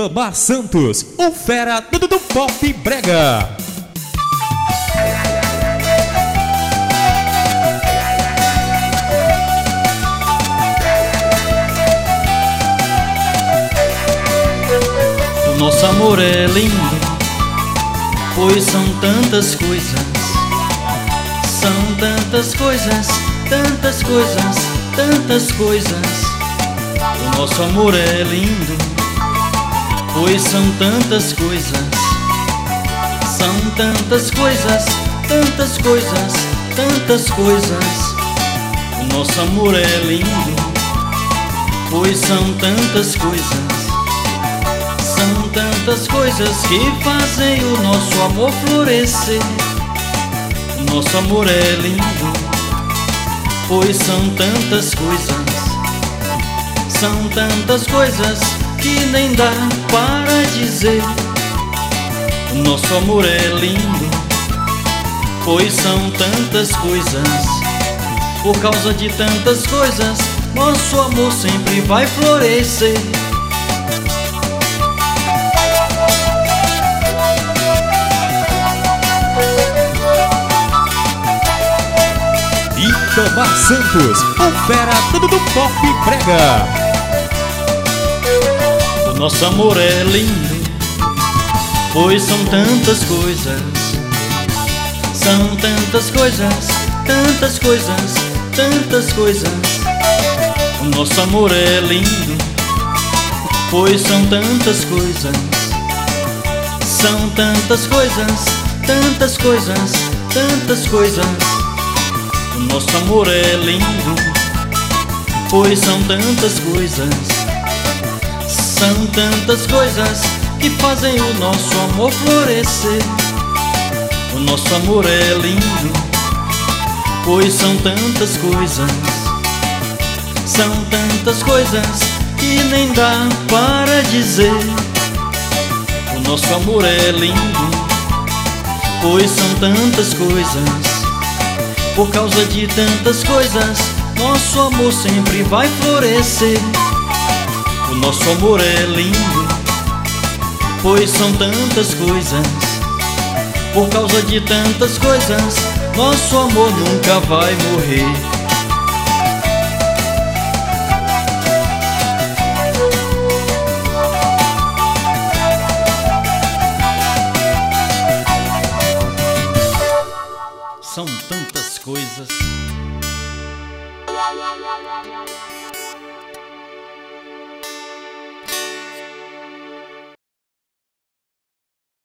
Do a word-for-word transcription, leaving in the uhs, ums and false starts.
Itamar Santos, o fera do, do pop brega. O nosso amor é lindo, pois são tantas coisas, são tantas coisas, tantas coisas, tantas coisas. O nosso amor é lindo, pois são tantas coisas, são tantas coisas, tantas coisas, tantas coisas. O nosso amor é lindo, pois são tantas coisas, são tantas coisas que fazem o nosso amor florescer. O nosso amor é lindo, pois são tantas coisas, são tantas coisas que nem dá para dizer. O nosso amor é lindo, pois são tantas coisas. Por causa de tantas coisas, nosso amor sempre vai florescer. Itamar Santos, o fera do, do pop brega. O nosso amor é lindo, pois são tantas coisas, são tantas coisas, tantas coisas, tantas coisas. O nosso amor é lindo, pois são tantas coisas, são tantas coisas, tantas coisas, tantas coisas. O nosso amor é lindo, pois são tantas coisas, são tantas coisas que fazem o nosso amor florescer. O nosso amor é lindo, pois são tantas coisas, são tantas coisas que nem dá para dizer. O nosso amor é lindo, pois são tantas coisas. Por causa de tantas coisas, nosso amor sempre vai florescer. O nosso amor é lindo, pois são tantas coisas. Por causa de tantas coisas, nosso amor nunca vai morrer.